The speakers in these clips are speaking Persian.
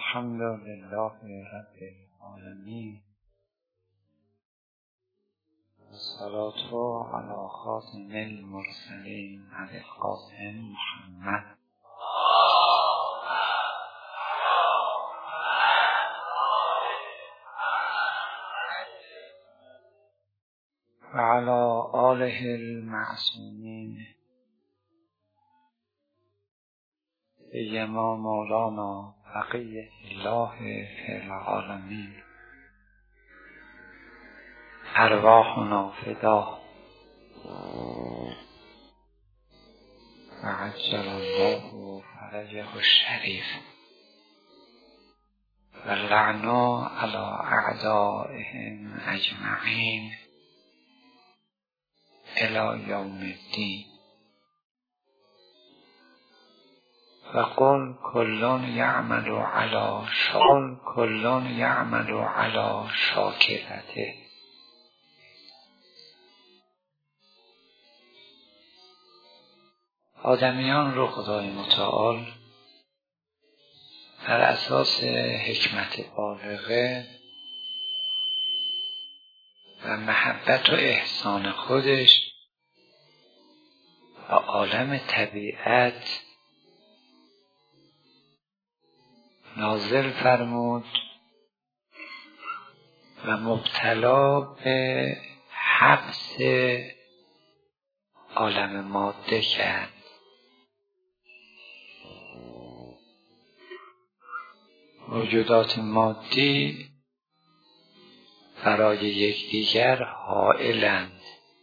الحمد لله رب العالمین الصلاة علی خاتم المرسلین علی القاسم محمد و علی آله المعصومین سیما مولانا بقیة الله فی العالمین ارواحنا فدا و عجل الله فرجه الشریف و لعنا علی اعدائهم اجمعین الی یوم الدین و قل کلون یعمل علی شاکرته. آدمیان رو خدای متعال بر اساس حکمت بالغه و محبت و احسان خودش و عالم طبیعت نازل فرمود و مبتلا به حبس عالم ماده کرد. موجودات مادی برای یکدیگر حائلند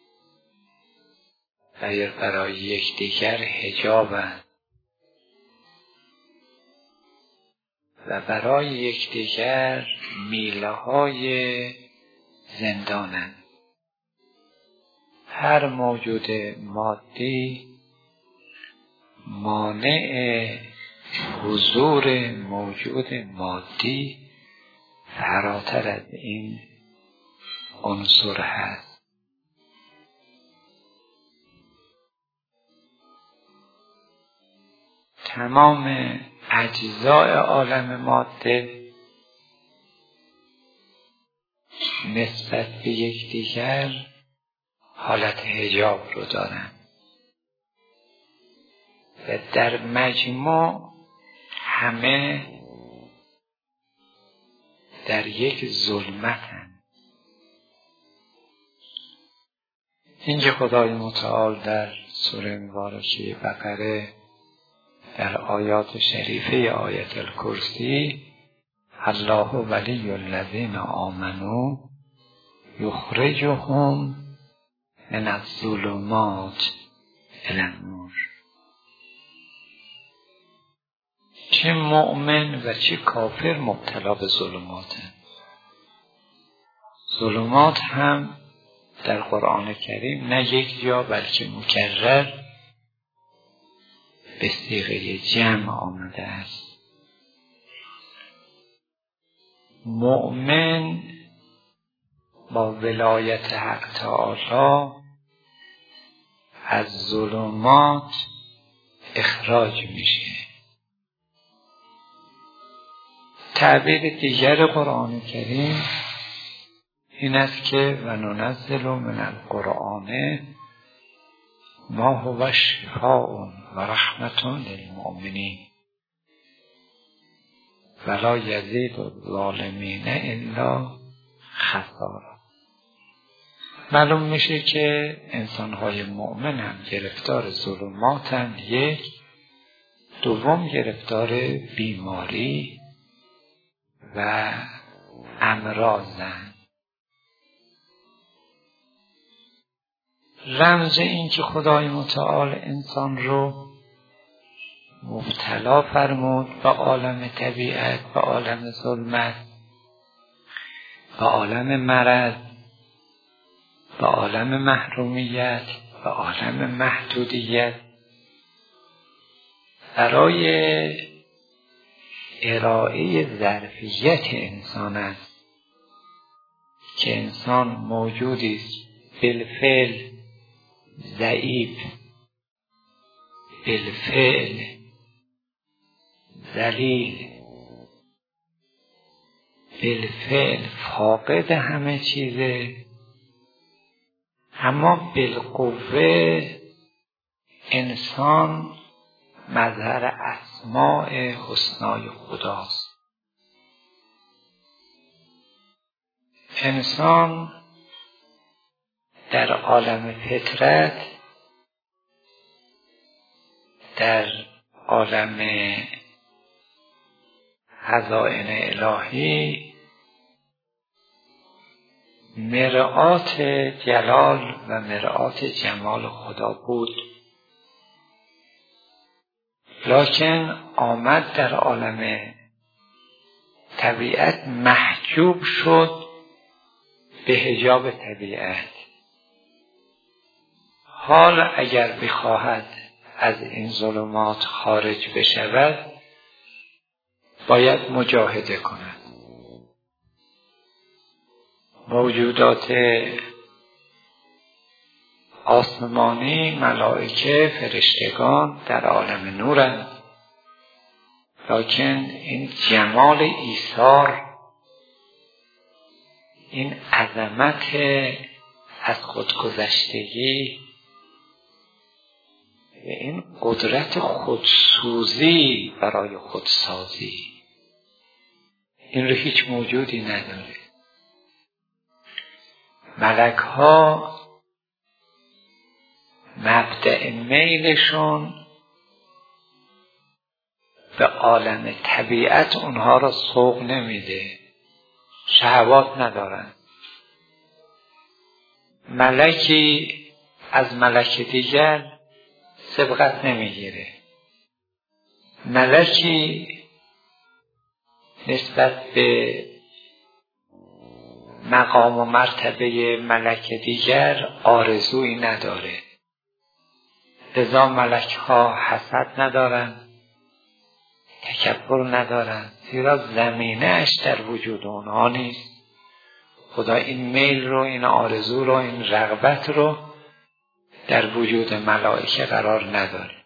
و برای یکدیگر حجابند و برای یکدیگر میله های زندانند. هر موجود مادی مانع حضور موجود مادی فراتر از این عنصر هست. تمام اجزای عالم ماده نسبت به یکدیگر حالت حجاب رو دارند و در مجموع همه در یک ظلمتند. اینکه خدای متعال در سوره مبارکه بقره در آیات شریفه آیت الکرسی الله ولی الذین آمنوا یخرجهم من الظلمات الی النور. چه مؤمن و چه کافر مبتلا به ظلماتند. ظلمات هم در قرآن کریم نه یک جا بلکه مکرر به صیغه جمع آمده است. مؤمن با ولایت حق تعالی از ظلمات اخراج میشه. تعبیر دیگر قرآن کریم این است که و ننزل من القرآن ما هو شفاء و رحمت للمؤمنین ولا یزید الظالمین الا خسارا. معلوم میشه که انسانهای مؤمن هم گرفتار ظلماتند. یک، دوم گرفتار بیماری و امراضند. رمز این که خدای متعال انسان رو مبتلا فرمود به عالم طبیعت، به عالم ظلمت، به عالم مرض، به عالم محرومیت، به عالم محدودیت، برای ارائه ظرفیت انسان است که انسان موجودی است بالفعل ضعیف، بالفعل ذلیل، بالفعل فاقد همه چیزه، اما بالقوه انسان مظهر اسماء حسنای خداست. انسان در عالم فطرت، در عالم خزائن الهی مرآت جلال و مرآت جمال خدا بود، لکن آمد در عالم طبیعت محجوب شد به حجاب طبیعت. حال اگر بخواهد از این ظلمات خارج بشود باید مجاهده کند. موجودات آسمانی، ملائکه، فرشتگان در عالم نورند، لکن این جمال ایثار، این عظمت از خودگذشتگی و این قدرت خودسوزی برای خودسازی، این رو هیچ موجودی نداره. ملک ها مبدأ میلشون به عالم طبیعت اونها را سوق نمیده، شهوات ندارن. ملکی از ملک دیگر سبقت نمیگیره. ملکی نسبت به مقام و مرتبه ملک دیگر آرزویی نداره. لذا ملک ها حسد ندارن، تکبر ندارن، زیرا زمینه اش در وجود اونها نیست. خدا این میل رو، این آرزو رو، این رغبت رو در وجود ملائکه قرار نداره.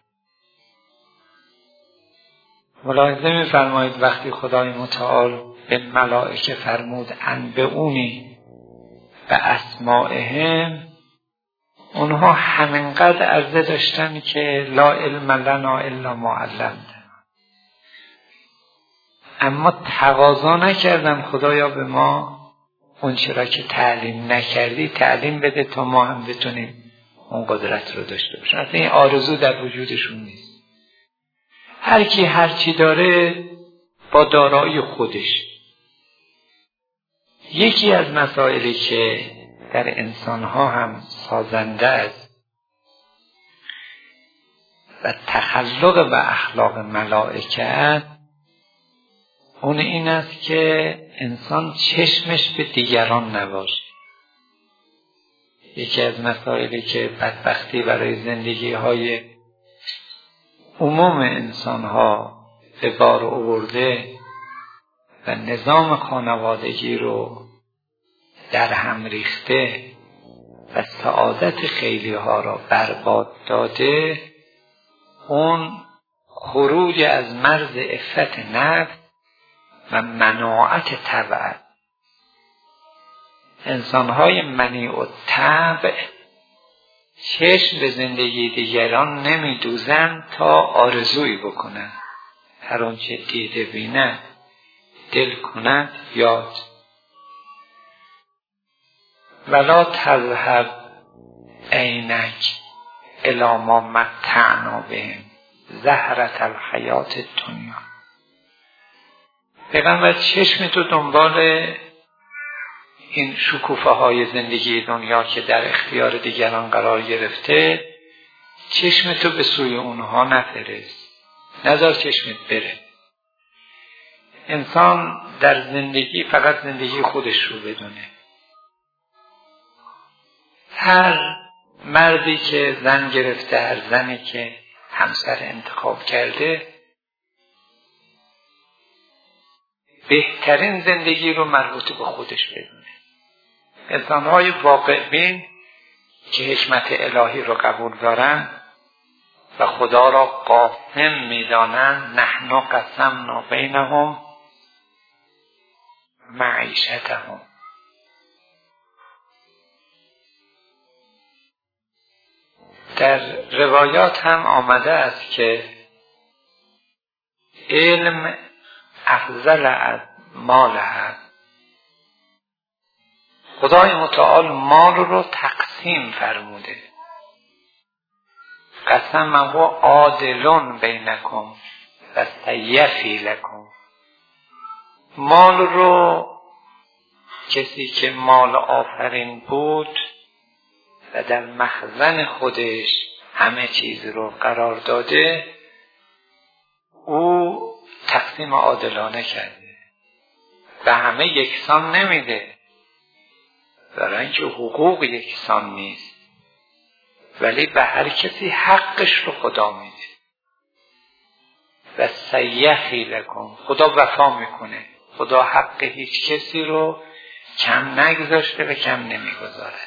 ملاحظه می‌فرمایید وقتی خدای متعال به ملائکه فرمود انبئونی به اسمائهم، اونها همینقدر عرضه داشتن که لا علم لنا الا ما علمتنا، اما تقاضا نکردن خدایا به ما اون چرا که تعلیم نکردی تعلیم بده تا ما هم بتونیم اون قدرت رو داشته باشیم. اصلا این آرزو در وجودشون نیست. هر کی هر چی داره با دارایی خودش. یکی از مسائلی که در انسانها هم سازنده است و تخلق به اخلاق ملائکه، اون این است که انسان چشمش به دیگران نباشه. یکی از مسائلی که بدبختی برای زندگی های عموم انسان ها به بار آورده و نظام خانوادگی رو در هم ریخته و سعادت خیلی ها را برباد داده، اون خروج از مرز عفت نفس و مناعت طبع. انسان‌های منیع الطبع چشم به زندگی دیگران نمی‌دوزند تا آرزویی بکنند. هر آنچه دیده بیند دل کند یاد. ولا تذهب عینک الی ما متعنا بهم زهرة الحیات الدنیا. پیغمبر چشم تو دنبال این شکوفه های زندگی دنیا که در اختیار دیگران قرار گرفته، چشم تو به سوی اونها نفرست، نذار چشمت بره. انسان در زندگی فقط زندگی خودش رو بدونه. هر مردی که زن گرفته، هر زنی که همسر انتخاب کرده، بهترین زندگی رو مربوط به خودش بدونه. انسان‌های واقع بین که حکمت الهی رو قبول دارن و خدا را قاسم می‌دانند، نحن قسمنا بینهم معیشتهم. در روایات هم آمده است که علم افضل از مال هست. خدای متعال مال رو تقسیم فرموده. قسم هو عادلون بینکم و سیفی لکم. مال رو کسی که مال آفرین بود و در مخزن خودش همه چیز رو قرار داده، او تقسیم عادلانه کرده و همه یکسان نمیده، برای اینکه حقوق یکسان نیست، ولی به هر کسی حقش رو خدا میده. و سیحی لکن، خدا وفا میکنه، خدا حق هیچ کسی رو کم نگذاشته و کم نمیگذاره.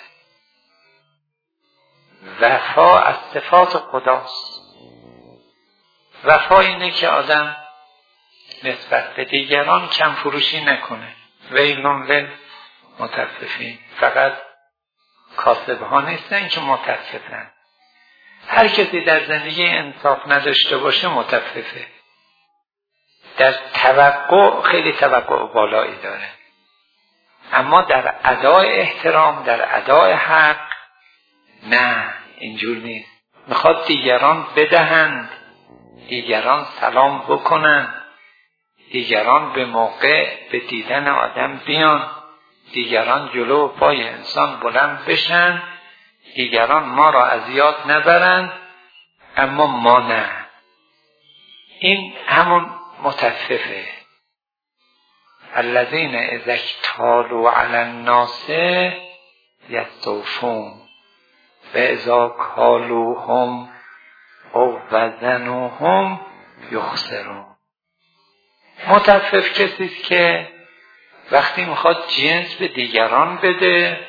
وفا از صفات خداست. وفا اینه که آدم نسبت به دیگران کم فروشی نکنه. ویلون متففین، فقط کاسب ها نیستن که متففن. هر کسی در زندگی انصاف نداشته باشه متففه. در توقع خیلی توقع بالایی داره، اما در ادای احترام، در ادای حق نه، اینجور نیست. میخواد دیگران بدهند، دیگران سلام بکنن، دیگران به موقع به دیدن آدم بیان، دیگران جلو پای انسان بلند بشن، دیگران ما را از یاد نبرند اما ما نه. این همون متففه. الذین اذا اکتالوا علی الناس یستوفون و اذا کالوهم او وزنوهم یخسرون. متفف کسی است که وقتی میخواد جنس به دیگران بده،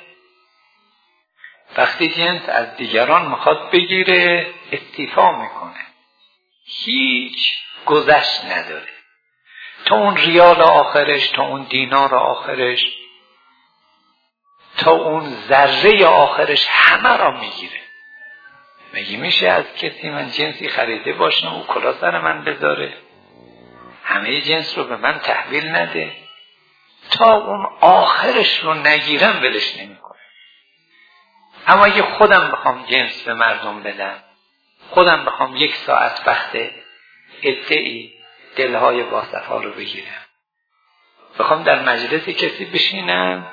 وقتی جنس از دیگران میخواد بگیره، استیفا میکنه، هیچ گذشت نداره. تا اون ریال آخرش، تا اون دینار آخرش، تا اون ذره آخرش همه را میگیره. مگه میشه از کسی من جنسی خریده باشم او کلاه سر من بذاره، همه جنس رو به من تحویل نده؟ تا اون آخرش رو نگیرم ولش نمیکنه. اما اگه خودم بخوام جنس به مردم بدم، خودم بخوام 1 ساعت وقت ادعی دلهای باصفا رو بگیرم، بخوام در مجلس کسی بشینم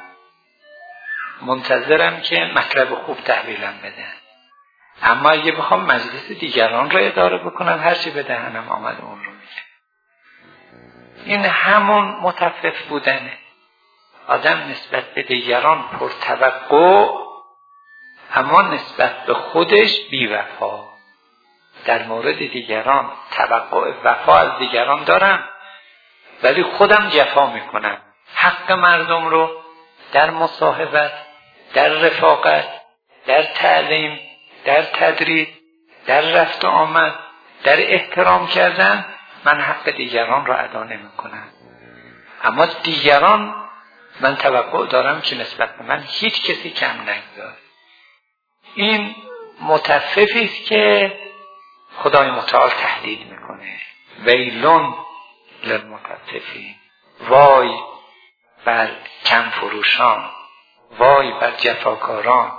منتظرم که مطلب خوب تحویلم بدن، اما اگه بخوام مجلس دیگران رو اداره بکنم هرچی به دهنم آمد اون رو میگم. این همون متفف بودنه. آدم نسبت به دیگران پرتوقع اما نسبت به خودش بی‌وفا. در مورد دیگران توقع وفا از دیگران دارم ولی خودم جفا میکنم. حق مردم رو در مصاحبت، در رفاقت، در تعلیم، در تدریس، در رفت و آمد، در احترام کردن من حق دیگران رو ادا نمیکنم. اما دیگران من توقع دارم که نسبت به من هیچ کسی کم نگذاره. این متففی است که خدای متعال تهدید میکنه. ویلون للمتففین، وای بر کم فروشان، وای بر جفاکاران،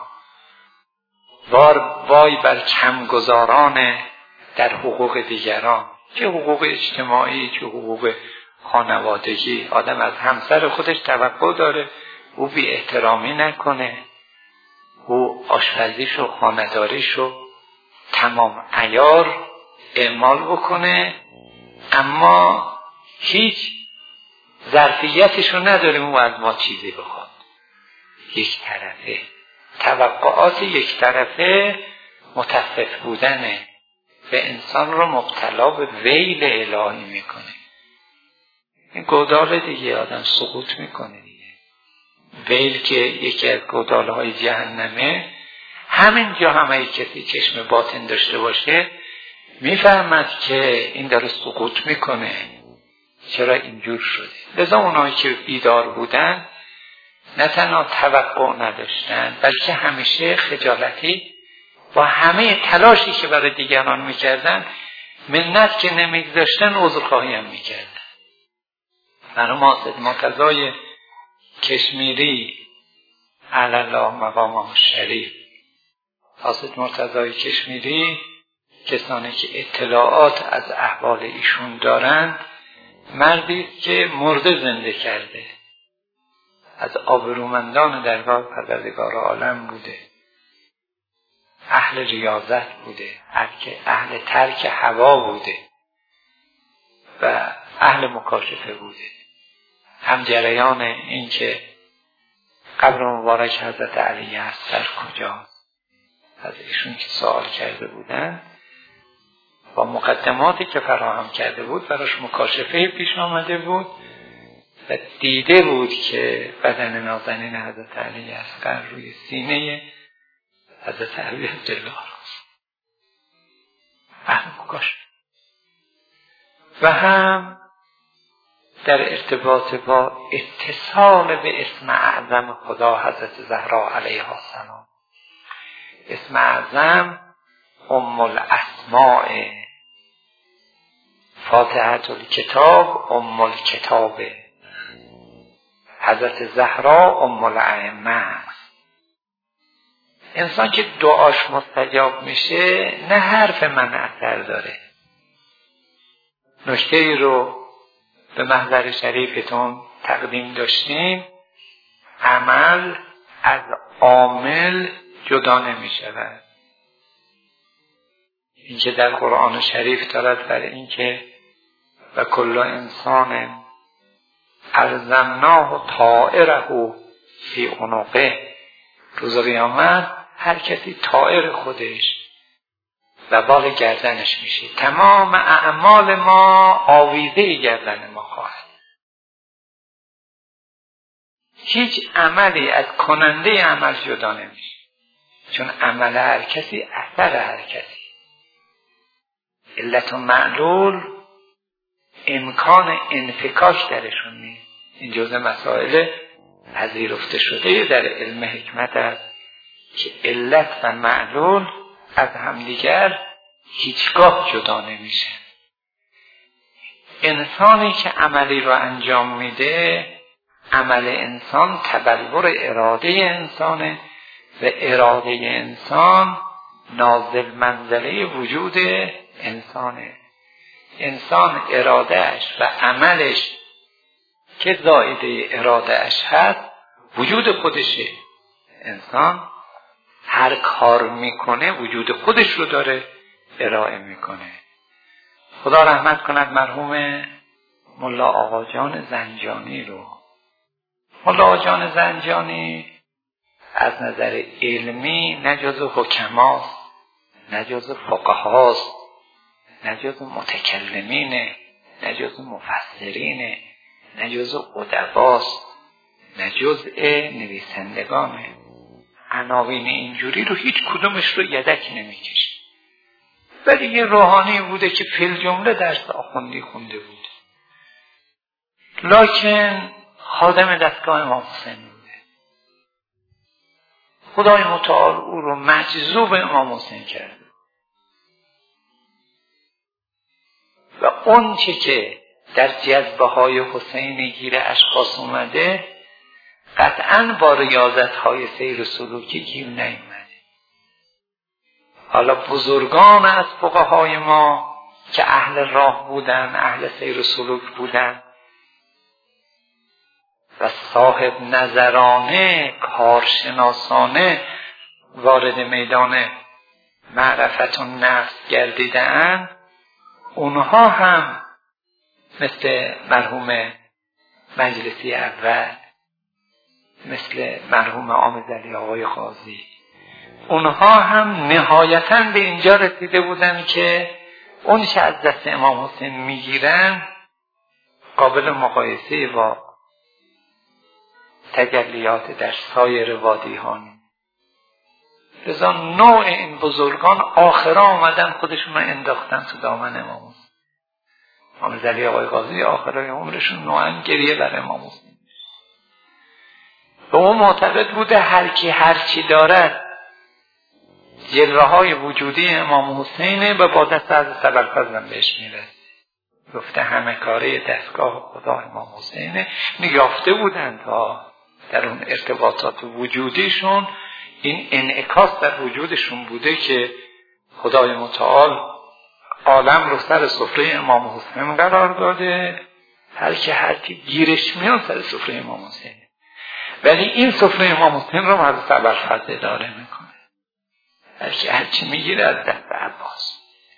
وای بر کمگزاران در حقوق دیگران، چه حقوق اجتماعی چه حقوق خانوادگی. آدم از همسر خودش توقع داره او بی احترامی نکنه، او آشپزیشو خانه‌داریشو تمام عیار اعمال بکنه، اما هیچ ظرفیتشو نداریم او از ما چیزی بخواد. یک طرفه توقعات یک طرفه متفف بودنه و انسان رو مبتلا به ویل الهی میکنه. این گودال دیگه آدم سقوط میکنه دیگه. ویل که یکی از گودالهای جهنمه. همین جا همه کسی چشم باطن داشته باشه میفهمد که این داره سقوط میکنه. چرا اینجور شده. لذا اونایی که بیدار بودن نه تنها توقع نداشتن بلکه همیشه خجالتی با همه تلاشی که برای دیگران میکردن منت که نمیگذاشتن عذرخواهی هم میکردن. برای حضرت مرتضی کشمیری علی الله مقامه الشریف، حضرت مرتضی کشمیری کسانی که اطلاعات از احوال ایشون دارند مردی است که مرده زنده کرده، از آبرومندان درگاه پروردگار عالم بوده، اهل ریاضت بوده، اهل ترک هوا بوده و اهل مکاشفه بوده. هم جریان این که قبر مبارک حضرت علی اصغر کجاست از ایشون که سوال کرده بودن، با مقدماتی که فراهم کرده بود براش مکاشفه پیش آمده بود و دیده بود که بدن نازنین حضرت علی اصغر روی سینه حضرت علی عبدالله راست. اهل مکاشفه. و هم در ارتباط با اتصال به اسم اعظم خدا حضرت زهرا علیها السلام. اسم اعظم ام الاسماء، فاتحة الکتاب ام الکتاب، حضرت زهرا ام الائمه. انسان که دعاش مستجاب میشه نه حرف من اثر داره. نکته ای رو به محضر شریفتون تقدیم داشتیم، عمل از عامل جدا نمی شود. این که در قرآن شریف دارد برای این که و کل انسان الزمناه طائره فی عنقه، روز قیامت هر کسی طائر خودش و بال گردنش میشه، تمام اعمال ما آویزه گردن ما خواهد. هیچ عملی از کننده عمل جدا نمیشه، چون عمل هر کسی اثر هر کسی. علت و معلول امکان انفکاک درشون نیست. این جزء مسائل پذیرفته شده در علم حکمت است که علت و معلول از همدیگر هیچگاه جدا نمیشه. انسانی که عملی رو انجام میده، عمل انسان تبلور اراده انسانه و اراده انسان نازل منزله وجود انسانه. انسان ارادهش و عملش که زائده ارادهش هست وجود خودشه. انسان هر کار میکنه وجود خودش رو داره ارائه میکنه. خدا رحمت کند مرحوم ملا آقا جان زنجانی رو. ملا آقا جان زنجانی از نظر علمی نه جزو حکماست، نه جزو فقهاست، نه جزو متکلمینه، نه جزو مفسرینه، نه جزو ادباست، نه جزء نویسندگانه. عناوین اینجوری رو هیچ کدومش رو یدک نمیکشه، ولی یه روحانی بوده که فی الجمله درس آخوندی خونده بود، لکن خادم دستگاه امام حسین بوده. خدای متعال او رو مجذوب امام حسین کرده و اون چه که در جذبه های حسینی گیر اشخاص اومده قطعاً با ریاضت های سیر سلوکی گیر نیومده. حالا بزرگان از فقهای ما که اهل راه بودن، اهل سیر سلوک بودن و صاحب نظرانه، کارشناسانه وارد میدان معرفت و نفس گردیدن، اونها هم مثل مرحوم مجلسی اول، مثل مرحوم آمدلی آقای قاضی، اونها هم نهایتاً به اینجا رسیده بودن که اون چه از دست امام حسین میگیرن قابل مقایسه با تجلیات در سایر وادی ها نیست. لذا نوع این بزرگان آخرا آمدن خودشون رو انداختن تو دامن امام حسین. امام علی آقای قاضی آخرای عمرشون نوعا گریه بر امام حسین. به اون معتقد بوده هر کی هر چی دارد جلوه های وجودی امام حسینه و با دست از ابوالفضل بهش میرسه. گفته همه کاره دستگاه خدا امام حسینه. یافته بودن تا در اون ارتباطات وجودیشون این انعکاس در وجودشون بوده که خدای متعال عالم رو سر سفره امام حسین قرار داده، هر که هر کی گیرش میاد سر سفره امام حسین، ولی این سفره امام حسین رو حضرت ابوالفضل اداره میکنه، هر کی هر چی میگیره از دست عباس.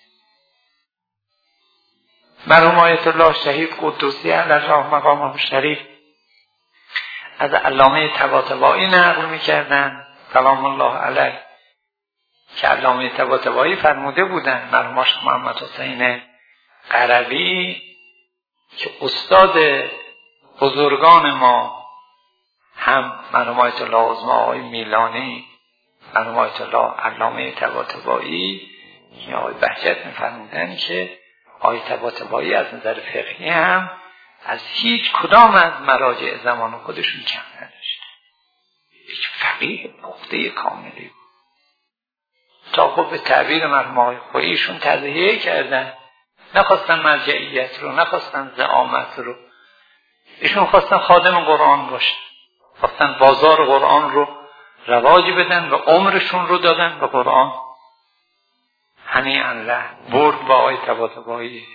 مرحوم آیت الله شهید قدوسی علیه مقامه شریف از علامه طباطبایی نقل میکردن سلام الله علیه که علامه طباطبایی فرموده بودن مرحوم شیخ محمد حسین قروی که استاد بزرگان ما هم مرحوم آیت الله عظمی آقای میلانی، مرحوم آیت الله علامه طباطبایی که آقای بهجت میفرمودن که آقای طباطبایی از نظر فقهی هم از هیچ کدام از مراجع زمان خودشون کم نداشت، یک فقیه پخته کاملی بود. تا خب به تعبیر مرحوم آقای خوییشون تضحیه کردن، نخواستن مرجعیت رو، نخواستن زعامت رو، ایشون خواستن خادم قرآن باشن، خواستن بازار قرآن رو رواج بدن و عمرشون رو دادن به قرآن. هنیئا له برد با آقای طباطبایی.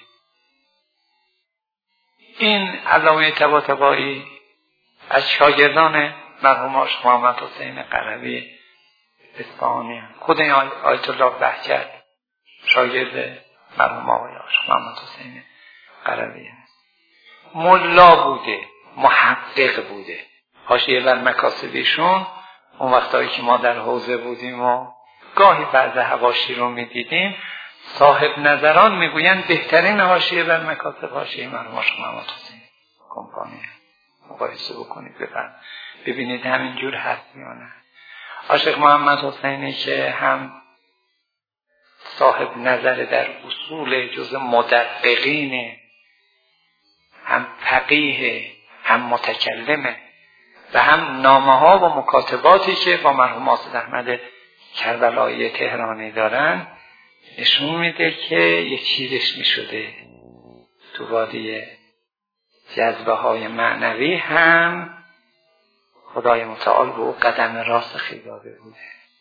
این علامه طباطبایی از شاگردان مرحوم شیخ محمد حسین قروی اصفهانی، خود این آیت الله بهجت شاگرد مرحوم آقای شیخ محمد حسین قروی، ملا بوده، محقق بوده. حاشیه بر مکاسبیشون اون وقتایی که ما در حوزه بودیم و گاهی بعض حواشی رو میدیدیم، صاحب نظران میگویند بهترین حاشیه بر مکاسب حاشیه مرحوم شیخ محمد حسین کمپانی. مقایسه بکنید ببینید همینجور هست یا نه. شیخ محمد حسینی که هم صاحب نظر در اصول جز مدققینه، هم فقیه، هم متکلمه و هم نامه ها و مکاتباتی که با مرحوم آصد احمد کربلایی تهرانی دارن نشون میده که یه چیزش میشده تو وادی جذبه های معنوی هم خدای متعال به او قدم راست داده بوده.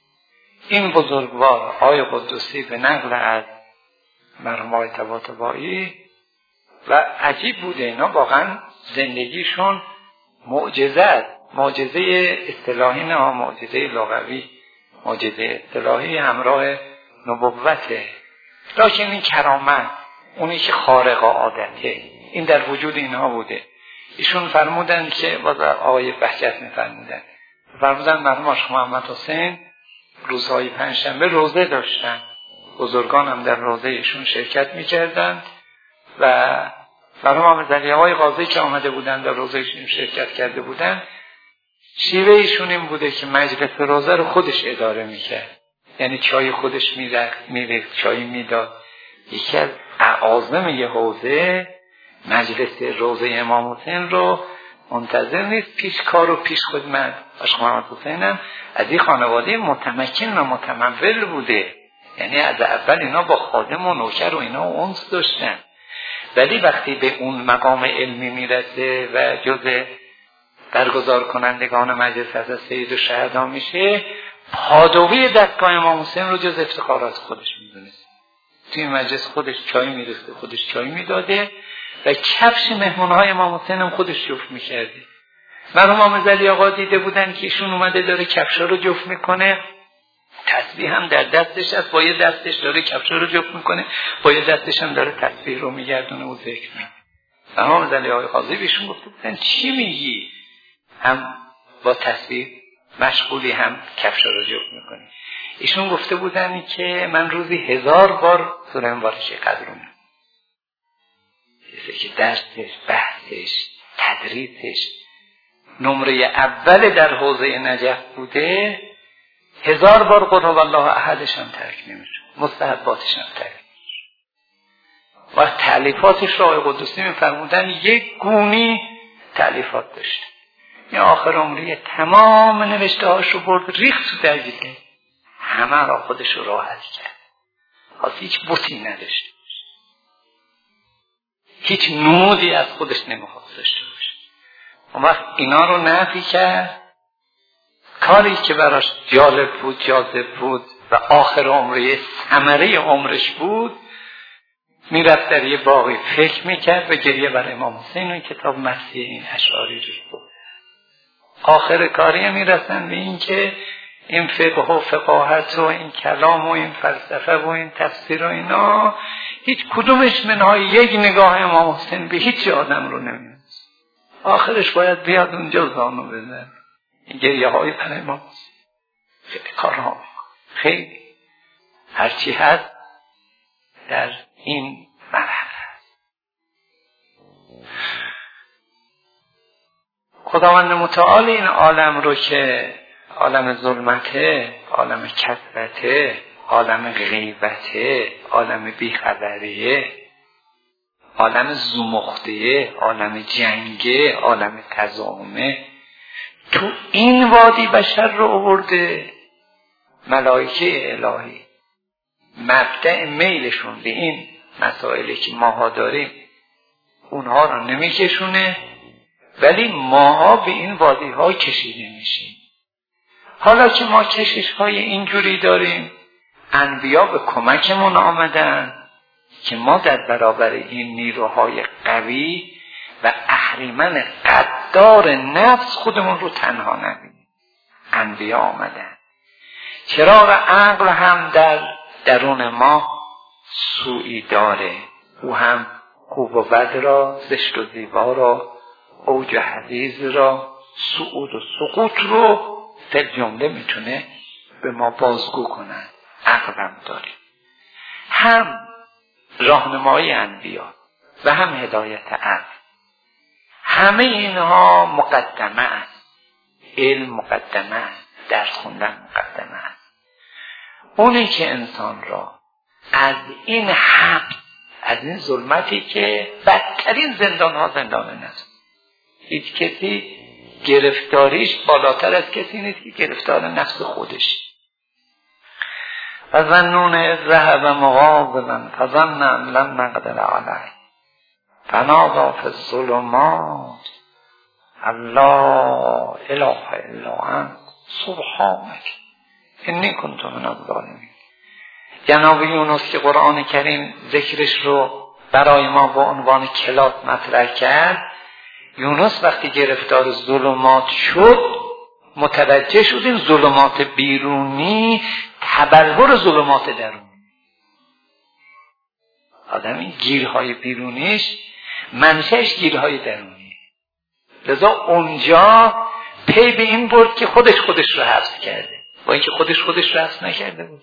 این بزرگوار آقای قدوسی به نقل از مرحوم آقای طباطبایی و عجیب بوده، اینا واقعا زندگیشون معجزه است، معجزه اصطلاحی نه، معجزه لغوی، معجزه اصطلاحی همراه نبوته. لکن این کرامت، اونی که خارق عادته، این در وجود اینها بوده. ایشون فرمودن که باز آقای بهجت میفرمودن مرحوم شیخ محمد حسین روزهای پنجشنبه روزه داشتن، بزرگان هم در روزه ایشون شرکت میکردن و مرحوم علی آقای قاضی که آمده بودن در روزه ایشون شرکت کرده بودن، شیوه ایشون این بوده که مجلس روزه رو خودش اداره میکرد، یعنی چای خودش میریخت، چای میداد. یکی از اعاظم یه حوزه مجلس روزه امام حسین رو منتظر نیست، پیش کار و پیش خدمت. شیخ محمد حسین هم از این خانواده متمکن و متمول بوده، یعنی از اول اینا با خادم و نوکر و اینا انس داشتن، ولی وقتی به اون مقام علمی میرسه و جز برگزار کنندگان مجلس از سید الشهدا میشه، پادوی دستگاه امام حسین رو جز افتخارات خودش میدونه. توی مجلس خودش چای میرسه، خودش چای میداده و کفش مهمونهای امام حسین هم خودش جفت میکرده. مرحوم علی آقا دیده بودن که ایشون اومده داره کفشا رو جفت میکنه، تسبیح هم در دستش است، با یه دستش داره کفشا رو جفت میکنه، با یه دستش هم داره تسبیح رو میگردونه و ذکر میکنه. مرحوم علی آقا قاضی بهشون گفته بودن چی میگی؟ هم با تسبیح مشغولی هم کفشا رو جفت میکنی. ایشون گفته بودن که من روزی 1000 بار سوره مبارکه قدرونم. که درسش، بحثش، تدریسش نمره اول در حوزه نجف بوده، 1000 بار قل هو الله احدش هم ترک نمیشه، مستحباتش هم ترک نمیشه. و تألیفاتش را آقای قدوسی می‌فرمودن یک گونی تألیفات داشت. این آخر عمری تمام نوشته هاش رو برد ریخت تو درگیره، همه را خودش رو راحت کرد. هیچ بوتی نداشت، هیچ نمودی از خودش نمیخواست داشته باشه. اون وقت اینا رو نفی کرد. کاری که براش جالب بود، جاذب بود و آخر عمره ثمره عمرش بود، میرفت در یه باغی فکر میکرد و گریه بر امام حسین و کتاب مسیح این اشعاری رو بود. آخر کاری میرسن به این که این فقه و فقاهت و این کلام و این فلسفه و این تفسیر و اینا هیچ کدومش منهای یک نگاه امام حسین به هیچ آدم رو نمیرسه. آخرش باید بیاد اونجا زانو بزن. این گریه های بر امام حسین خیلی کارها خیلی هرچی هست در این مرحله. خداوند متعال این عالم رو که عالم ظلمته، عالم کثرته، عالم غیبته، عالم بیخبریه، عالم زمخته، عالم جنگه، عالم تزاهمه، تو این وادی بشر رو آورده. ملائکه الهی مبدأ میلشون به این مسائلی که ماها داریم اونها رو نمیکشونه، ولی ماها به این وادی ها کشیده میشیم. حالا که ما کشش های اینجوری داریم، انبیا به کمکمون آمدن که ما در برابر این نیروهای قوی و اهریمن قدار نفس خودمون رو تنها نبینیم. انبیا آمدن. چراغ عقل هم در درون ما سوئی داره، او هم خوب و بد را، زشت و زیبا را، اوج و حدیث را، صعود و سقوط رو در جمله میتونه به ما بازگو کنند. عقلم داریم، هم راهنمای انبیا و هم هدایت عقل. همه اینها مقدمه است. علم مقدمه است، درس خوندن مقدمه است. اونی که انسان را از این حق، از این ظلمتی که بدترین زندان ها زندان نفس، هیچ کسی گرفتاریش بالاتر از کسی نیست که گرفتار نفس خودش. و ظنون اذ ذهب مغاضبا فظن ان لن نقدر علیه فنادی فی الظلمات الله اله الا انت سبحانک انی کنت من الظالمین. جناب یونس که قرآن کریم ذکرش رو برای ما با عنوان کلاس مطرح کرد، یونس وقتی گرفتار ظلمات شد متوجه شد این ظلمات بیرونی تبلور ظلمات درونی. آدم این گیرهای بیرونیش منشأش گیرهای درونی، لذا اونجا پی به این برد که خودش رو حبس کرده، با اینکه خودش رو حبس نکرده بود.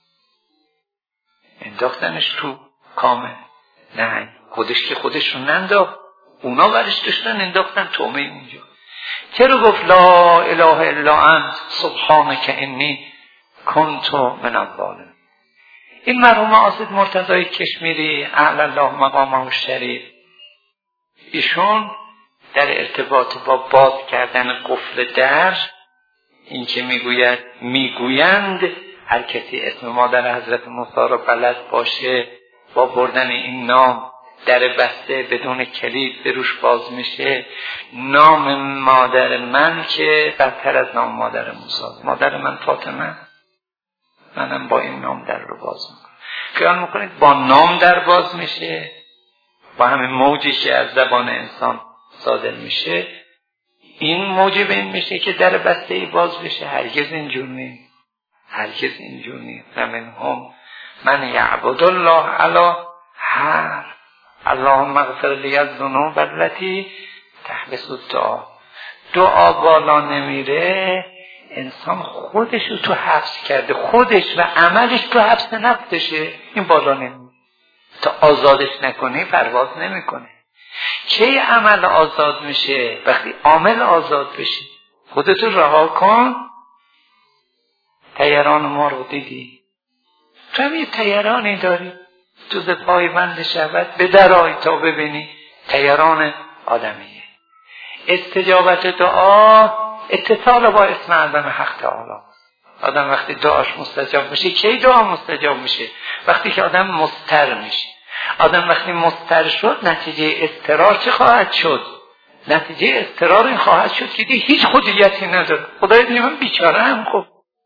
انداختنش تو کامه، نه خودش که خودش رو ننداخت، اونا برش داشتن انداختن تومه اونجا. چرا گفت لا اله الا انت سبحانک انی کنت من الظالمین؟ این مرحوم آصد مرتضی کشمیری اعلی الله مقامه الشریف، ایشون در ارتباط با باز کردن قفل در، این که میگویند هر کسی اسم مادر حضرت موسی را بلد باشه، با بردن این نام در بسته بدون کلید به روش باز میشه. نام مادر من که بدتر از نام مادر موسی، مادر من فاطمه، منم با این نام در رو باز میکنم. خیال میکنید با نام در باز میشه، با همین موجی که از زبان انسان صادر میشه این موجب این میشه که در بسته ای باز بشه؟ هرگز اینجور نیست، هرگز اینجور نیست. ومنهم من یعبد الله علی حرف اللهم اغفر لی الذنوب التي تحبس الدعا. دعا بالا نمیره، انسان خودش رو تو حبس کرده، خودش و عملش تو حبس نفسشه، این بالا نمیره. تا آزادش نکنی پرواز نمیکنه. چه عمل آزاد میشه؟ وقتی عامل آزاد بشه. خودتو رها کن. طیران ما رو دیدی؟ تو هم یه طیرانی داری، جز پایبند شهوت به درای تا ببینی تیران آدمیه. استجابت دعا اتصال با اسم اعظم حق تعالی. آدم وقتی دعاش مستجاب میشه، کی دعا مستجاب میشه؟ وقتی که آدم مضطر میشه. آدم وقتی مضطر شد، نتیجه اضطرار چه خواهد شد؟ نتیجه اضطرار این خواهد شد که دیگه هیچ خودیتی نداره. خدای دیگه من بیچاره هم، خب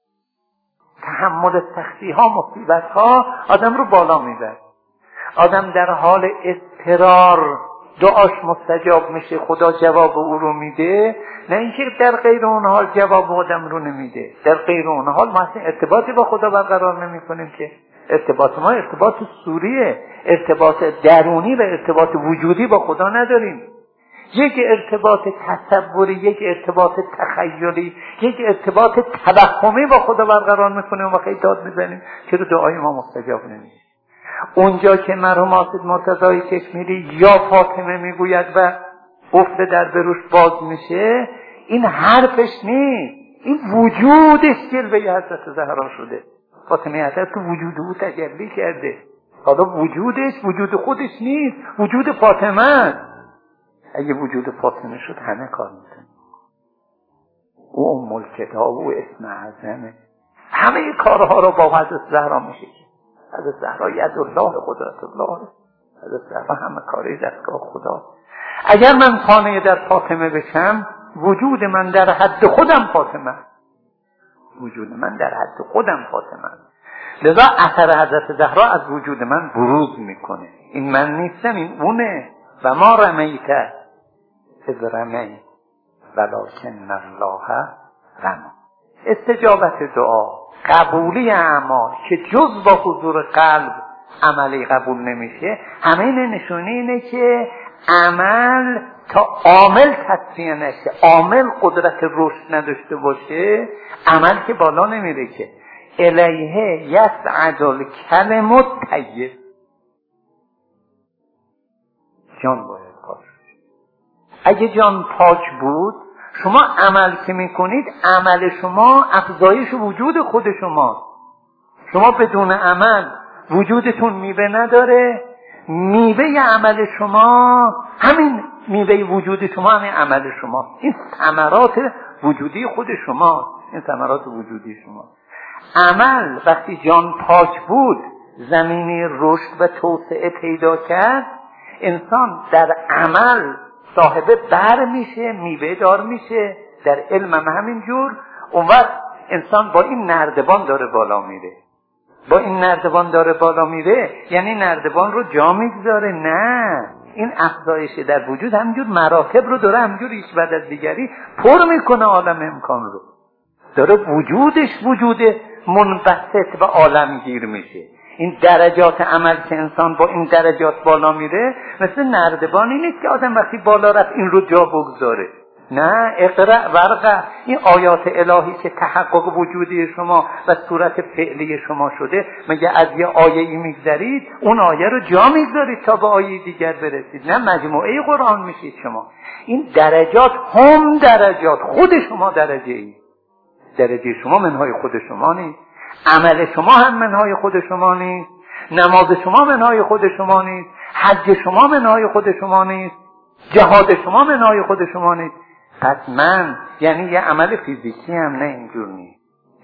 تحمل سختی ها، مصیبت ها آدم رو بالا میبره. آدم در حال اضطرار دعاش مستجاب میشه، خدا جواب او رو میده، نه اینکه در غیر اون حال جواب آدم رو نمیده. در غیر اون حال ما اصلا ارتباطی با خدا برقرار نمی کنیم که ارتباط ما ارتباط سوریه، ارتباط درونی و ارتباط وجودی با خدا نداریم. یک ارتباط تصوری، یک ارتباط تخیلی، یک ارتباط توهمی با خدا برقرار میکنیم و خیلی داد میزنیم چرا دعای ما مستجاب نمیشه. اونجا که مرحوم آصد مرتضی کشمیری یا فاطمه میگوید و قفل در بروش باز میشه، این حرفش نیست، این وجودش جلوه حضرت زهرا شده. فاطمه حضرت تو وجود او تجلی کرده. حالا وجودش وجود خودش نیست، وجود فاطمه است. اگه وجود فاطمه شد همه کار میکنه. او ام الکتاب، او اسم اعظمه، همه کارها رو با حضرت زهرا میشه. حضرت زهرا ید الله قدرت الله، حضرت زهرا همه کاری دستگاه خدا. اگر من خانه در فاطمه بشم، وجود من در حد خودم فاطمه، وجود من در حد خودم فاطمه، لذا اثر حضرت زهرا از وجود من بروز میکنه. این من نیستم، این اونه. و ما رمیت اذ رمیت ولکن الله رمی. استجابت دعا، قبولی اعمال که جز با حضور قلب عملی قبول نمیشه، همه نشونه اینه که عمل تا عامل تصفیه نشه، عامل قدرت رشد نداشته باشه، عمل که بالا نمیره که. الیه یصعد الکلم الطیب. جان باید پاک. اگه جان پاک بود، شما عمل که میکنید، عمل شما افزایش وجود خود شما. شما بدون عمل وجودتون میوه نداره. میوه عمل شما، همین میوه وجود شما همین عمل شما. این ثمرات وجودی خود شما، این ثمرات وجودی شما. عمل وقتی جان پاک بود، زمینی رشد و توسعه پیدا کرد، انسان در عمل صاحب بر میشه، میوه دار میشه. در علم هم همینجور. اون وقت انسان با این نردبان داره بالا میره. با این نردبان داره بالا میره یعنی نردبان رو جا میگذاره؟ نه، این افزایش در وجود همینجور مراتب رو داره همینجور ایش بعد از دیگری پر میکنه عالم امکان رو. داره وجودش وجود منبسط و عالمگیر میشه. این درجات عمل که انسان با این درجات بالا میره مثل نردبانی نیست که آدم وقتی بالا رفت این رو جا بگذاره. نه، اقرأ ورقه، این آیات الهی که تحقق وجودی شما و صورت فعلی شما شده، مگه از یه آیه‌ای میگذرید اون آیه رو جا میگذارید تا به آیه دیگر برسید؟ نه، مجموعه قرآن میشید شما. این درجات هم درجات خود شما درجه شما منهای خود شما نیست. عمل شما هم منهای خود شما نیست. نماز شما منهای خود شما نیست. حج شما منهای خود شما نیست. جهاد شما منهای خود شما نیست. پس من یعنی یه عمل فیزیکی هم نه اینجور نیست.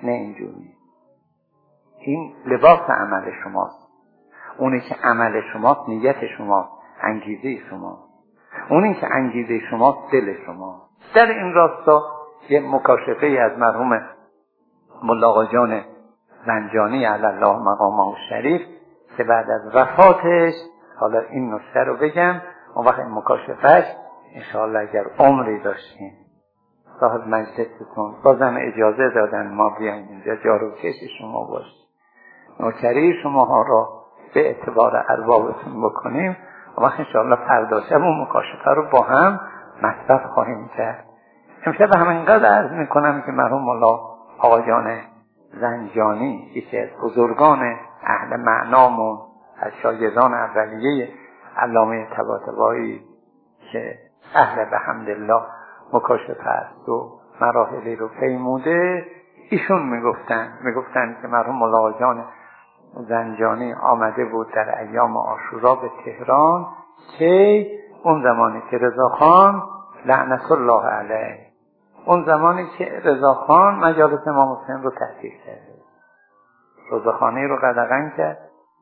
این لباس عمل شماست. اونی که عمل شماست نیت شما، انگیزه شما. اونی که انگیزه شماست دل شما. در این راستا یه مکاشفه از مرحوم ملا آقا جان زنجانی علی الله مقامه الشریف که بعد از وفاتش، حالا این نکته رو بگم، اون وقت این مکاشفهش انشاءالله اگر عمری داشتیم صاحب مجلستون بازم اجازه دادن ما بیایم اینجا جاروکش شما باشیم، نوکری شما را به اعتبار اربابتون بکنیم. اون وقت انشاءالله فردا شب اون مکاشفه رو با هم مصرف خواهیم کرد. امشب همینقدر عرض میکنم که مرحوم مولا آقا جان زنجانی یکی از بزرگان اهل معنامون، از شاگردان اولیه علامه طباطبایی که اهل بحمدالله مکاشفه است و مراحلی رو پیموده، ایشون میگفتن که مرحوم مولا آقا جان زنجانی آمده بود در ایام عاشورا به تهران که اون زمانی که رضاخان لعنت الله علیه، اون زمانی که رضاخان مجالس امام حسین رو تأسیس کرد، روزخانه رو قدغن کرد.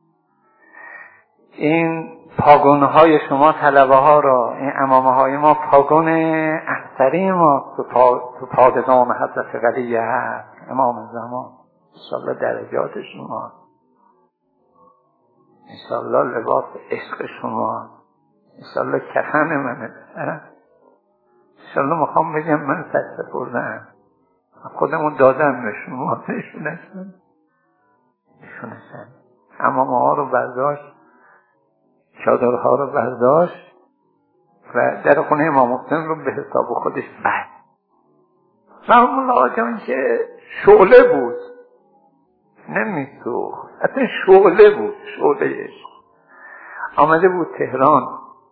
این پاگونه های شما طلبه ها را، این امامه های ما پاگون اختری ما تو پادگان حضرت ولی هست امام زمان. انشاءالله درجات شما، انشاءالله لباس عشق شما، انشاءالله کفن منه، انشاءالله میخوام بگم من سجده بردم، خودمون دادم به شما، نشونشن امامه ها رو برداشت، چادرها رو برداشت و در خونه امام حسین رو به حساب خودش بست. مرحوم الله جان که شعله بود، نمیسوخت، اصلا شعله بود، شعلهش آمده بود تهران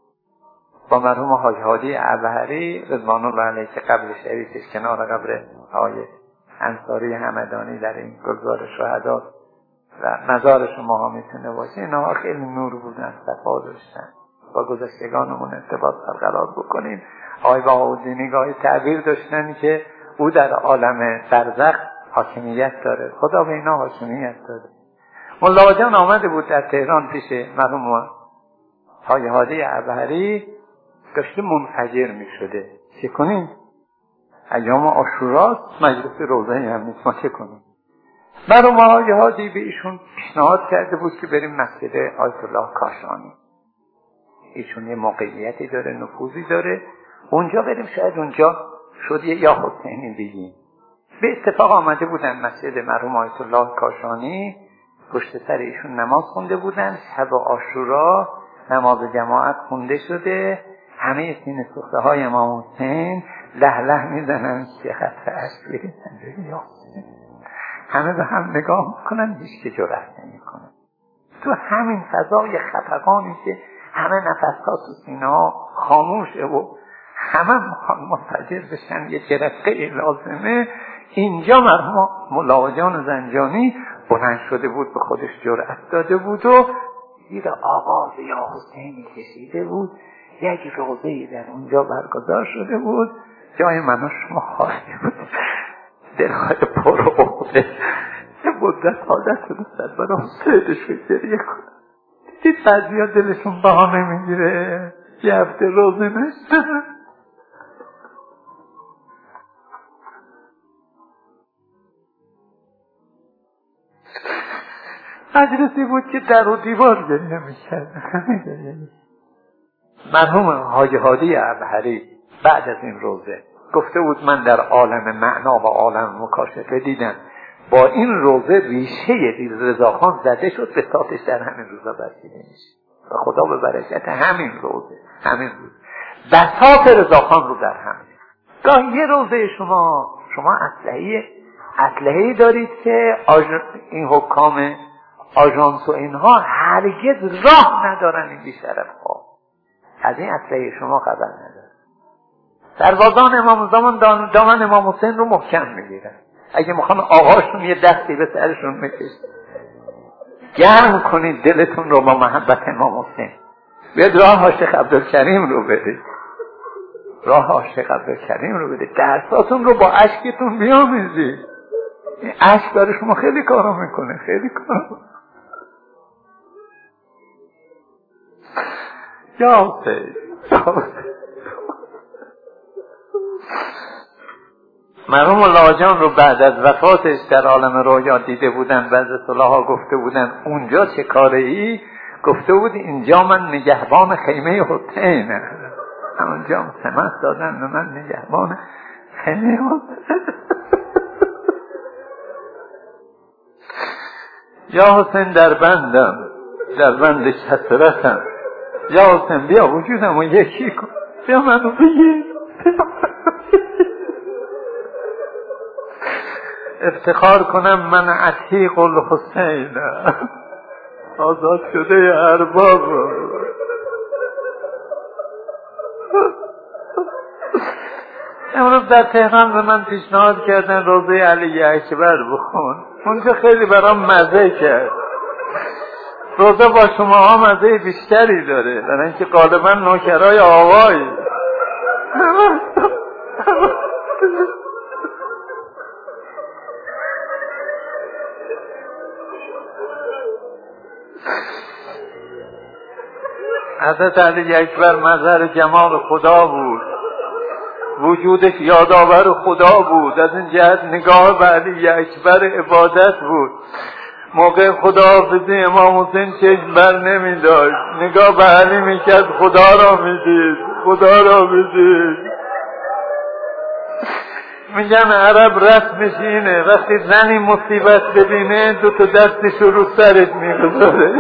با مرحوم حاج هادی عبهری رضوان الله علیه که قبر شریفش کنار قبر آقای انصاری همدانی در این گلزار شهدا و مزار شما ها میتونه باشه. اینها خیلی نور بودن، صفا داشتن، با گذشتگانمون ارتباط برقرار بکنیم. آقای بهاءالدین گاهی تعبیر داشتن که او در عالم برزخ حاکمیت داره، خدا به اینا حاکمیت داره. ملا جان آمده بود در تهران پیش مرحوم حاج هادی عبهری، داشته منفجر می شده. چه کنیم؟ ایام عاشوراست، مجلس روزه هم نیست، ما چه کنیم؟ مرحوم حاج هادی به ایشون پیشنهاد کرده بود که بریم مسجد آیت الله کاشانی، ایشون یه موقعیتی داره، نفوذی داره، اونجا بریم، شاید اونجا شد یا حسینی بگیم. به اتفاق آمده بودن مسجد مرحوم آیت الله کاشانی، پشت سر ایشون نماز خونده بودن. شب عاشورا نماز جماعت خونده شده، همه سینه سوخته های امام حسین له له میزنن که خط اشک بریزن، یا همه به هم نگاه میکنن، هیچ که جرأت نمیکنه. تو همین فضای خفقانی که همه نفس‌ها تو سینه‌ها خاموشه و همه میخوان منفجر بشن، یه جرقه لازمه، اینجا مرحوم ملا جان زنجانی بلند شده بود، به خودش جرأت داده بود و زیر آواز یا حسینی کشیده بود. یک روزه‌ای در اونجا برگزار شده بود، جای من و شما خواهده بود، دلهای پر عقده یه مدت حالت رو سر برام سیدش رو گریه کنم. دید بعضی ها دلشون بهانه میگیره یه هفته روزه نشتن. مجلسی بود که در و دیوار گریه میکرد. مرحوم حاج هادی عبهری بعد از این روزه گفته بود من در عالم معنا و عالم مکاشفه دیدم، با این روزه ریشه رضاخان زده شد، به ساتش در همین روزا برکیده میشه و خدا به برکت همین روزه، همین روز بساط رضاخان رو در همین. گاه یه روزه شما اسلحه‌ای دارید که این حکام آژانس و اینها هرگز راه ندارن این بی‌شرف‌ها از این اسلحه شما خبر ندارن. سربازان امام زمان دامن امام حسین رو محکم میگیرن، اگه میخوان آقاشون یه دستی به سرشون میکشن. گرم کنید دلتون رو با محبت امام حسین، بیاد راه عاشق عبدالکریم رو برید، راه عاشق عبدالکریم رو برید، درساتون رو با اشکتون بیامیزید. این اشک داره شما خیلی کارا میکنه، خیلی کارا. یا حسین مرحوم الله جان رو بعد از وفاتش در عالم رویا دیده بودن، بعضی صلاحا گفته بودن اونجا چه کاره ای؟ گفته بود اینجا من نگهبان خیمه حسینه. اونجا سمت دادن به من نگهبان خیمه حسین. یا حسین در بند کسرتم، یا حسین بیا وجودم رو یکی کن، بیا منو بگیر، افتخار کنم من عتیق الحسین، آزاد شده ارباب. امروز در تهران به من پیشنهاد کردن روزه علی اکبر بخون، اونجا خیلی برام مزه کرد. روزه با شما ها مزه بیشتری داره، برای اینکه غالبا نوکرای آقایی. حضرت علی اکبر مظهر جمال خدا بود، وجودش یادآور خدا بود، از این جهت نگاه به علی اکبر عبادت بود. موقع خداحافظی امام حسین چشم بر نمی داشت، نگاه به علی میکرد، خدا را میدید، خدا را میدید. میگن عرب رسمش اینه وقتی زنی مصیبت ببینه دو تا دستش رو سرش میگذاره.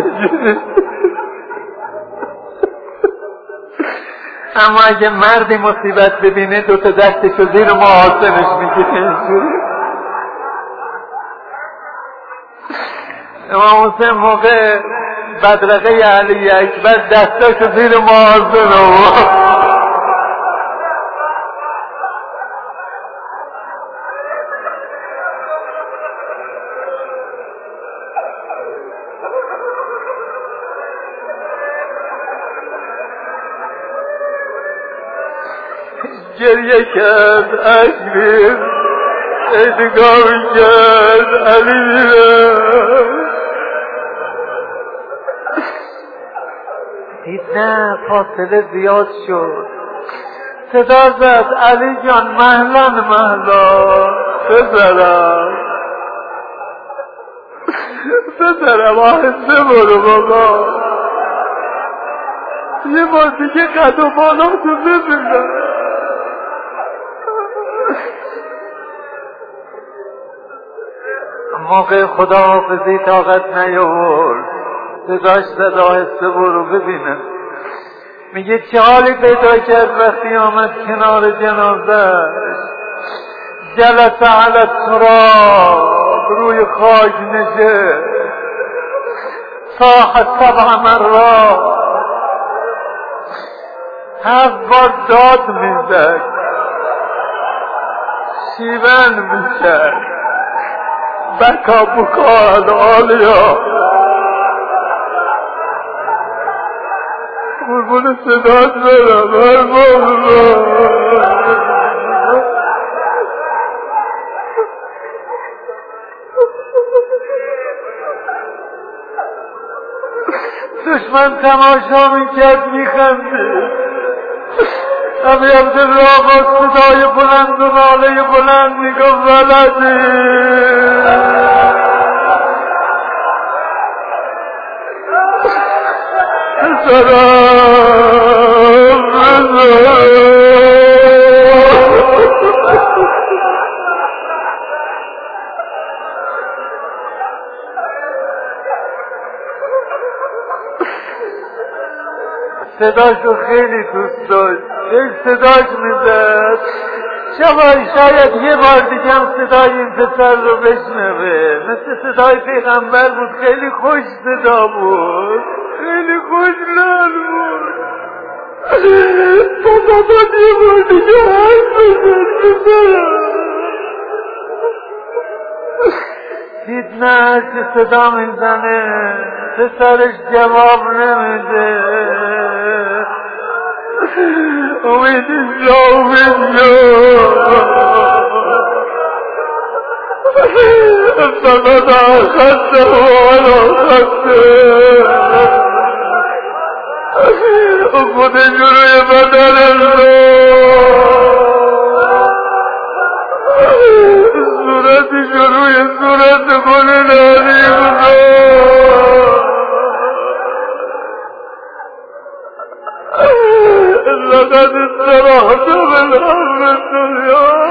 اما اگه مردی مصیبت ببینه دو تا دستش رو زیر محاسنش میگیره. امام حسین موقع بدرقه علی اکبر دستاشو زیر محاسن آورد. گریه کرد، اشک ریخت، نگاه کرد، علی میره. دید نه فاصله زیاد شد، صدا زد علی جان مهلا مهلا، پسرم آهسته برو بابا، یه بار دیگه قد و بالا تو ببینم. موقع خداحافظی طاقت نیاورد، صداش زد آهسته برو ببینم. میگه چه حالی پیدا کرد وقتی آمد کنار جنازه، جلس علی التراب، روی خاک نشست، صاح 7 مرات، 7 بار داد میزد، شیون میکرد، بکا بکا العالیا، قربون صدات برم دشمن تماشا میکرد میخندید. ابی عبدالله با صدای بلند و ناله بلند میگفت ولدی صداشو خیلی دوست داشت، خیلی صداش میزد، شاید یه بار دیگه هم صدای این پسر رو بشنوه، مثل صدای پیغمبر بود، خیلی خوش صدا بود، خیلی خوش لال بود. فقط یه بار دیگه حرف بزن دید نه چه صدا میزنه، پسرش جواب نمیده. امید فقط خسته وانا خسته خودش روی بدن صورتش روی صورت خود ناری لقد استراحت من امر الدنیا.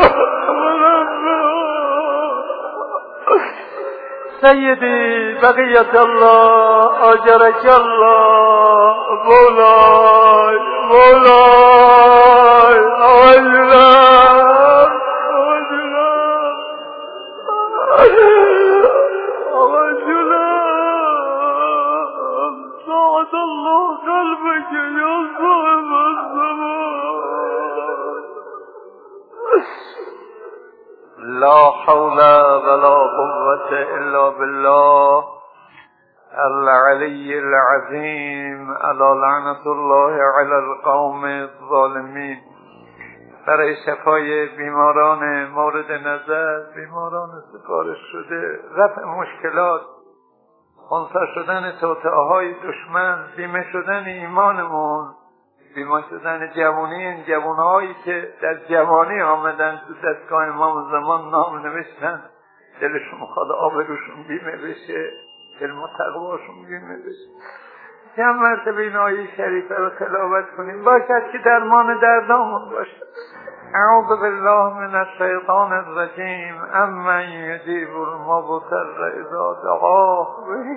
سیدی بقیت الله آجرک الله، مولای مولای آجرم ساعد الله قلبك یا صاحب الزمان. لا حول ولا قوة الا بالله العلی العظیم الا لعنت الله علی القوم الظالمین. برای شفای بیماران مورد نظر، بیماران سفارش شده، رفع مشکلات، خنثی شدن توطئه‌های دشمن، بیمه شدن ایمانمون، بیمه شدن جوانی این جوانهایی که در جوانی آمدن تو دستگاه امام زمان نام نوشتن، دلشون میخواد آبروشون بیمه بشه، علم و تقواشون بیمه بشه. چند مرتبه این آیه شریفه رو تلاوت کنیم، باشد که درمان دردامون باشد. اعوذ بالله من الشیطان الرجیم. امن یجیب المضطر اذا دعاه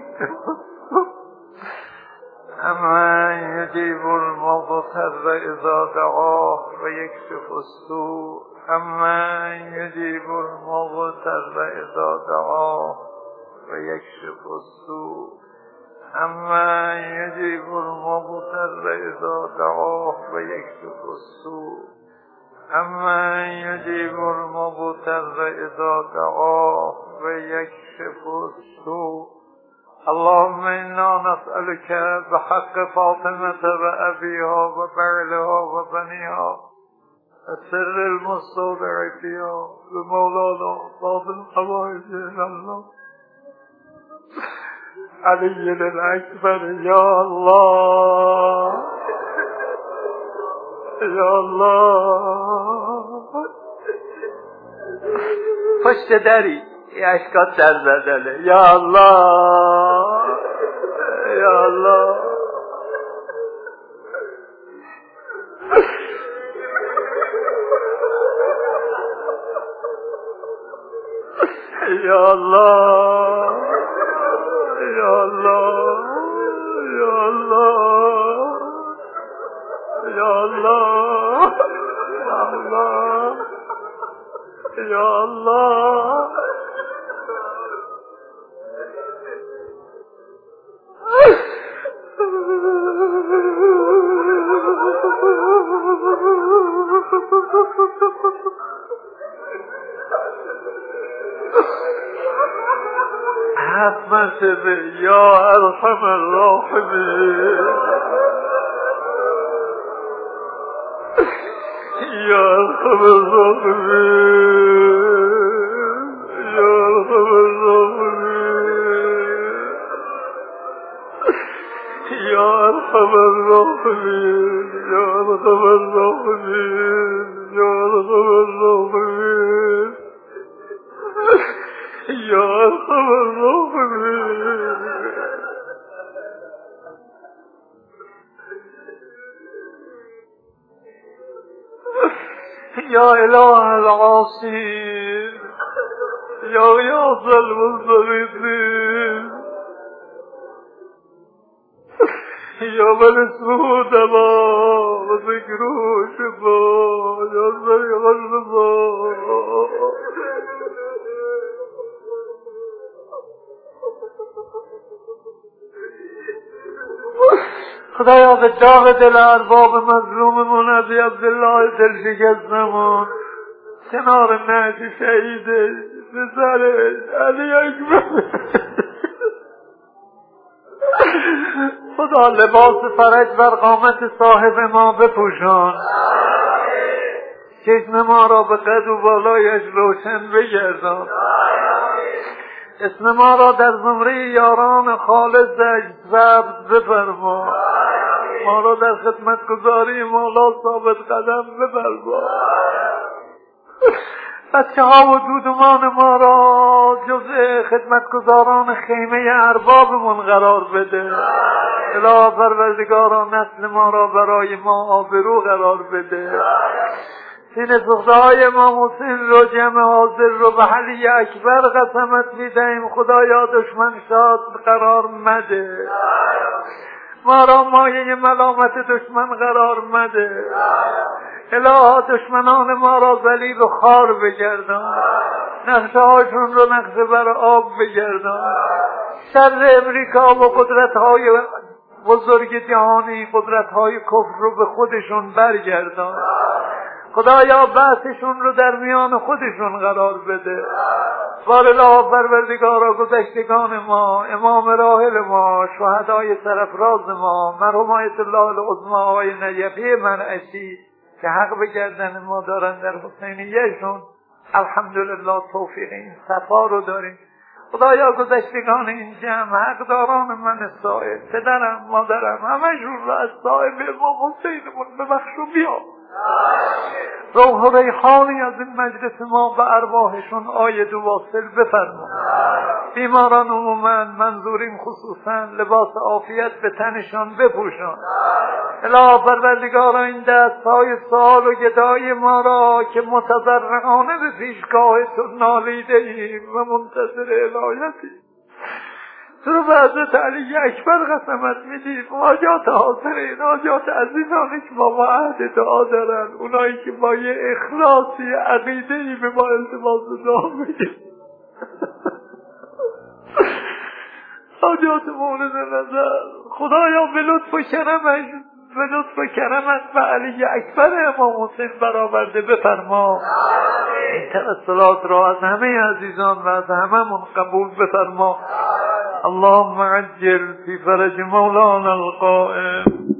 امن یجیب المضطر اذا دعاه و یکشف السوء امن یجیب المضطر اذا دعاه و یکشف السوء امن یجیب المضطر اذا دعاه و یکشف السوء امن یجیب المضطر اذا دعاه و یکشف السوء. اللهم انا نسألك بحق فاطمة و ابيها و بعلها و بنيها السر المستودع فيها بمولانا باب الحوائج الى الله علي الاكبر. يا الله يا الله. پشت دری اشکات در زدنه. یا الله یا الله یا الله یا الله یا الله یا الله یا الله. حتما شبه یا ارحم الراحمین یا ارحم الراحمین یا ارحم الراحمین یا ارحم الراحمین یا ارحم الراحمین یا ارحم الراحمین یا ارحم الراحمین. یا اله العاصین یا غیاث المستغیثین یا من اسمه دوا و ذکره شفا یا سریع الرضا. خدایا به داغ دل ارباب مظلوممون ابی عبدالله دلشکستمون کنار نهج شهیدش پسرش علی اکبر خدا لباس فرج بر قامت صاحب ما بپوشان، چشم ما را به قد و بالایش روشن بگردان، اسم ما را در زمره یاران خالصش ثبت بفرما، ما را در خدمتگزاری مولا ثابت قدم بفرما. بچه ها و دودمان ما را جزء خدمتگزاران خیمه اربابمون قرار بده. اله پروردگارا نسل ما را برای ما آبرو قرار بده. سینه سوخته های ما حسین رو جمع حاضر رو به علی اکبر قسمت میدهیم. خدایا دشمن شاد قرار مده، ما را مایه ملامت دشمن قرار مده. الها دشمنان ما را ذلیل و خوار بگردان، نقشه هاشون رو نقشه بر آب بگردان. شر امریکا و قدرت های بزرگ جهانی، قدرت های کفر رو به خودشون برگردان. خدایا بحثشون رو در میان خودشون قرار بده. بار الله پروردگارا گذشتگان ما، امام راحل ما، شهدای سرفراز ما، مرحوم آیت الله العظمی آقای نجفی منعشی که حق به گردن ما دارن در حسینیهشون، الحمدلله توفیق این صفا رو داریم. خدایا گذشتگان این جمع، حقداران من سائل، پدرم مادرم همشون رو از صاحب امام حسینمون ببخش و بیا. روح و ریحانی از این مجلس ما به ارواحشون آید و واصل بفرما. بیماران عموما، منظورین خصوصا، لباس عافیت به تنشان بپوشان. اله پروردگارا این دستهای سال و گدای ما را که متضرعانه به پیشگاه تو نالیده ایم و منتظر عنایتی، تو رو به حضرت علی اکبر قسمت میدیم. حاجات حاضرین، حاجات عزیزانی که با عهد دعا دارن، اونایی که با یه اخلاصی عقیده‌ای به ما التماس دعا میگن، حاجات مورد نظر خدایا به لطف و کرمش، به لطف و کرمت به علی اکبر امام حسین برآورده بفرما. این توسلات را از همه عزیزان و از هممون قبول بفرما. اللهم عجل في فرج مولانا القائم.